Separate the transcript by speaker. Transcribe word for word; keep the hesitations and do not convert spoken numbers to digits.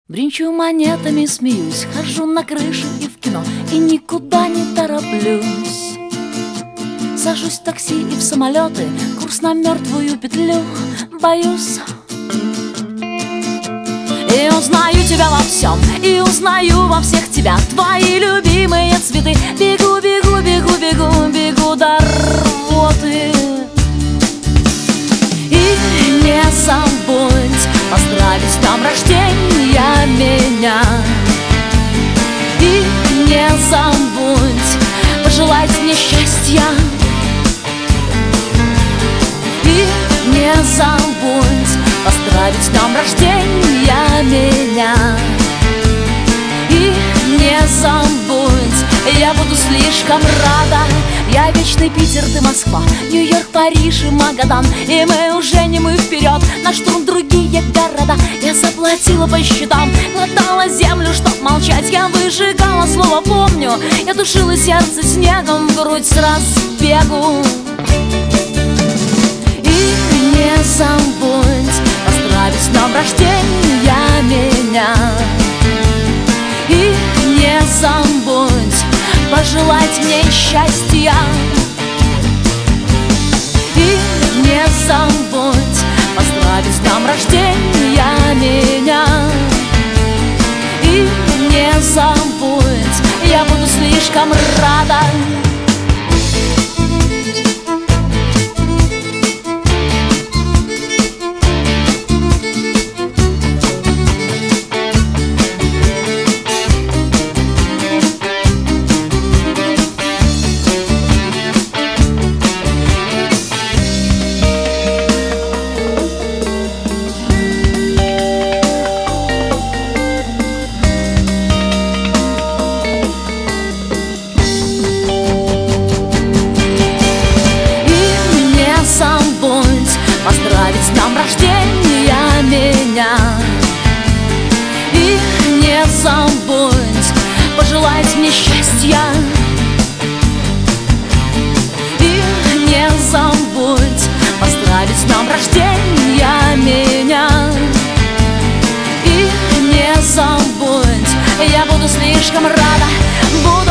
Speaker 1: Бринчу монетами, смеюсь, хожу на крышу и в кино, и никуда не тороплюсь. Сажусь в такси и в самолеты, курс на мертвую петлю, боюсь. И узнаю тебя во всем, и узнаю во всех тебя, твои любимые цветы. Бегу, бегу, бегу, бегу, бегу до рвоты. И не забудь поздравить с днем рождения меня. И не забудь пожелать мне счастья. И не забудь поздравить с днем рождения меня. И не забудь, я буду слишком рада. Я вечный Питер, ты Москва, Нью-Йорк, Париж и Магадан. И мы уже не мы вперед, на штурм другие города. Я заплатила по счетам, глотала землю, чтоб молчать. Я выжигала слово «помню», я душила сердце снегом, грудь с разбегу. И не забудь поздравить с днем рождения меня. И не забудь пожелать мне счастья. И не забудь поздравить с днем рождения меня. И не забудь, я буду слишком рада. Поздравить с днем рождения меня. И не забудь пожелать мне счастья. И не забудь поздравить с днем рождения меня. И не забудь, я буду слишком рада. Буду